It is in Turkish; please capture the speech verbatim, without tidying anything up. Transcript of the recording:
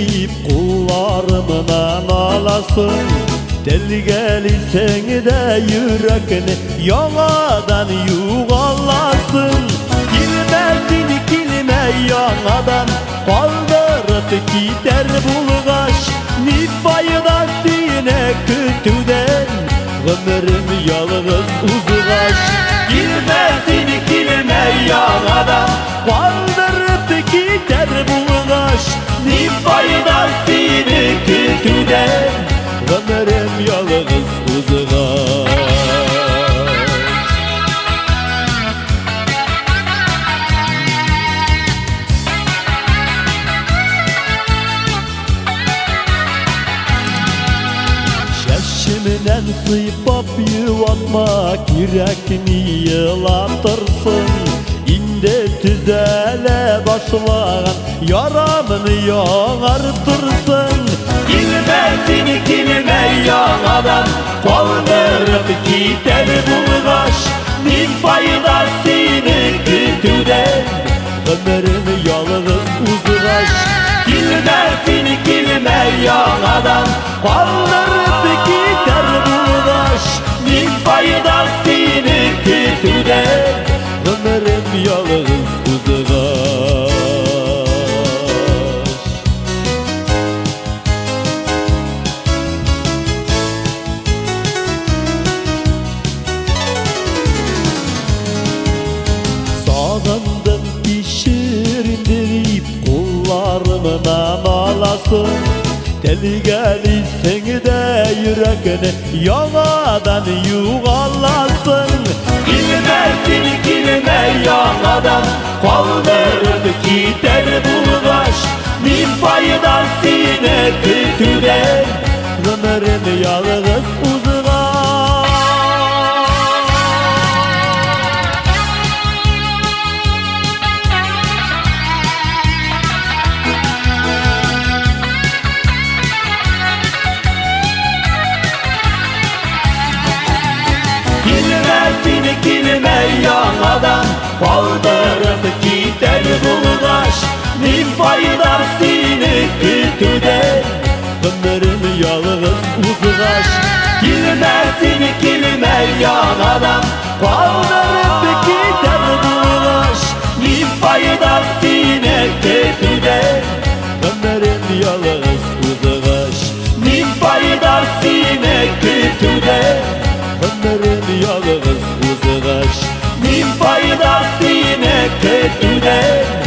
deyip kullarımdan alasın. Deli gelsen de yürekini yanadan yuvalasın. Girmesin kilime yanadan kaldırıp gider bulgaç. Ni faydasına kötüden ömrüm yalnız uzgaç. Girmesin kilime yanadan kaldırıp gider bulgaç. Ni faydasına kötüden ömrüm yalnız uzgaç. Şeşimden sıйпап yuvatmak yürekini yılatırsın. İnde tüzele başlayan yaramını yağartırsın. Girmesin kilime yanadan kaldırıp gider bulgaç. Ni faydasını kötüden ömrüm yalnız uzgaç. Girmesin kilime yanadan kaldırıp gider bulgaç. Ni faydasını kötüden ömrüm yalnız uzgaç. Sağındım pişirdirip kullarımdan alasın. Deli gelsen de yürekini yanadan yuvalasın. Girmesin kilime yanadan kaldırıp gider bulgaç. Ni faydasına kötüden ömrüm yalnız uzgaç. Girmesin kilime yanadan kaldırıp gider bulgaç. Ni faydasını kötüden ömrüm yalnız uzgaç. Girmesin kilime yanadan kaldırıp gider bulgaç. Ni faydasını kötüden ömrüm yalnız uzgaç. Ni faydasını kötüden ömrüm yalnız uzgaç. Ni faydasına kötüden